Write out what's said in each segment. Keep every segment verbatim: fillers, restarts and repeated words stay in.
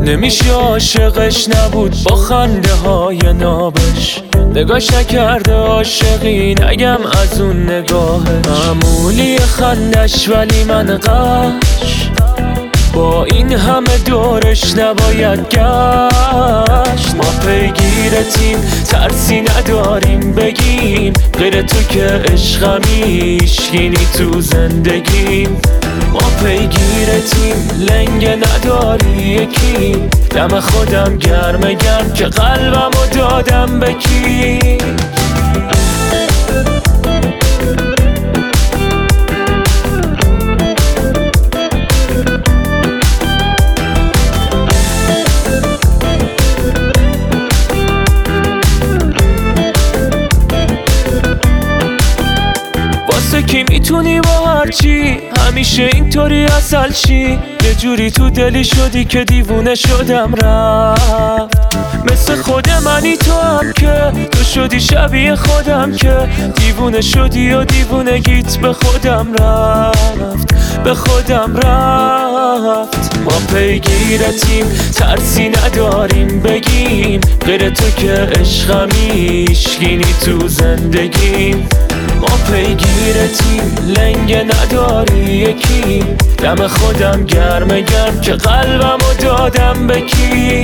نمیشه عاشقش نبود با خنده های نابش، نگاش نکرده عاشقی نگم از اون نگاهش. معمولی خندش ولی من قش، با این همه دورش نباید گشت. ما پیگیرتیم ترسی نداریم بگیم، غیر تو که عشقمی هیچکی تو زندگیم. ما پیگیرتیم لنگه نداری یکی، دم خودم گرم گرم که قلبمو دادم به کی. واسه کی میتونی با هرچی همیشه اینطوری اصل چی؟ یه جوری تو دلی شدی که دیوونه شدم رفت. مثل خود منی تو هم که تو شدی شبیه خودم که دیوونه شدی و دیوونگیت به خودم رفت، به خودم رفت. ما پیگیرتیم ترسی نداریم بگیم، غیر تو که عشقمی هیچکی تو زندگیم. ما پیگیرتیم لنگه نداری یکی، دم خودم گرم گرم که قلبمو دادم به کی.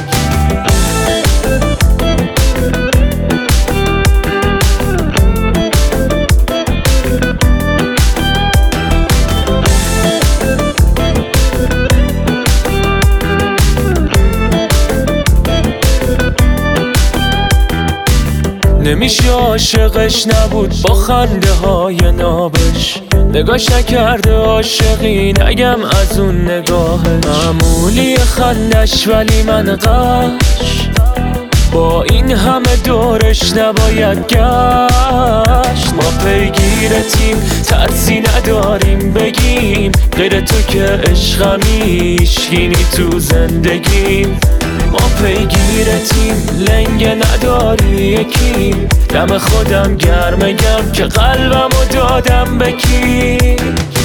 نمیشه عاشقش نبود با خنده های نابش، نگاش نکرده عاشقی نگم از اون نگاهش. معمولی خندش ولی من قش، با این همه دورش نباید گشت. ما پیگیرتیم ترسی نداریم بگیم، غیر تو که عشقمی هیچکی تو زندگیم. ما پیگیرتیم لنگه نداری یکی، دم خودم گرم گرم که قلبمو دادم به کی.